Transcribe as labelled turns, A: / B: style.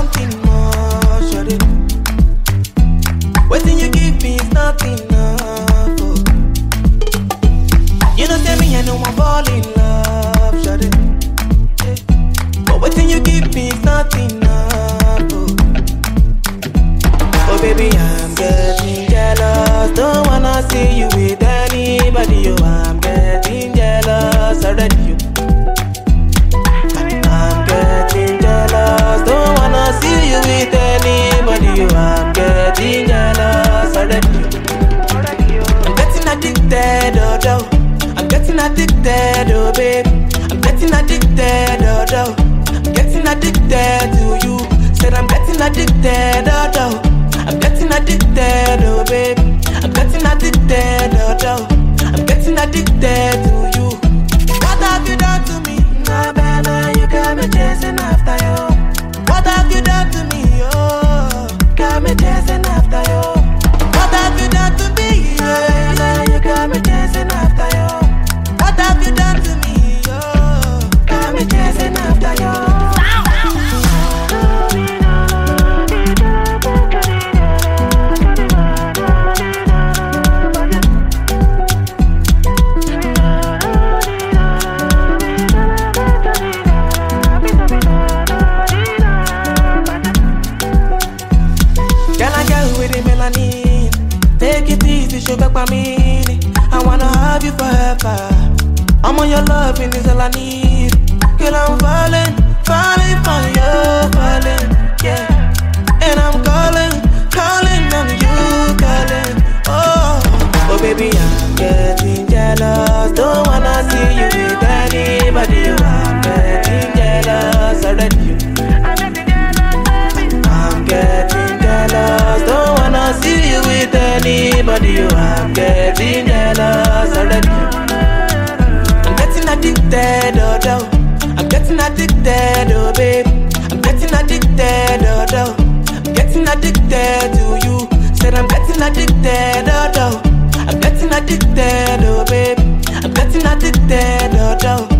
A: something more, shawty. Waiting you give me is not enough. Oh. You know tell me I know I fall in love, shawty. Yeah. But waiting you give me is not enough. Oh. Oh baby, I'm getting jealous. Don't wanna see you with anybody. Oh, I'm getting jealous already. I'm getting jealous. Don't wanna see you with anybody. Oh, I'm getting jealous already. I'm getting addicted, oh, oh. I'm getting addicted, oh baby. I'm getting addicted, oh, oh. I'm getting addicted to you. Said I'm getting addicted, oh, oh. I'm getting addicted, oh baby. I'm getting addicted, oh, oh. I'm getting addicted to you. What have you done to me? Nah, baby, you got me chasing after you. What have you done to me? Oh, got me chasing after you. What have you done to me? Yeah, you got me chasing after you. What have you done to me? Oh, got me chasing after you. Take it easy, show back my meaning. I wanna have you forever. I'm on your love, and it's all I need. Girl, I'm falling, falling for you, falling, yeah. And I'm calling, calling on you, calling. Oh, oh baby, I'm getting jealous. Don't wanna see you with anybody. I'm getting jealous already. I'm getting jealous. Don't wanna see you with anybody. You I'm getting jealous already. I'm getting addicted, oh, oh. I'm getting addicted, oh baby. I'm getting addicted, oh, oh. I'm getting addicted to you. Said I'm getting addicted, oh, oh. I'm getting addicted, oh baby. I'm getting addicted, oh, oh.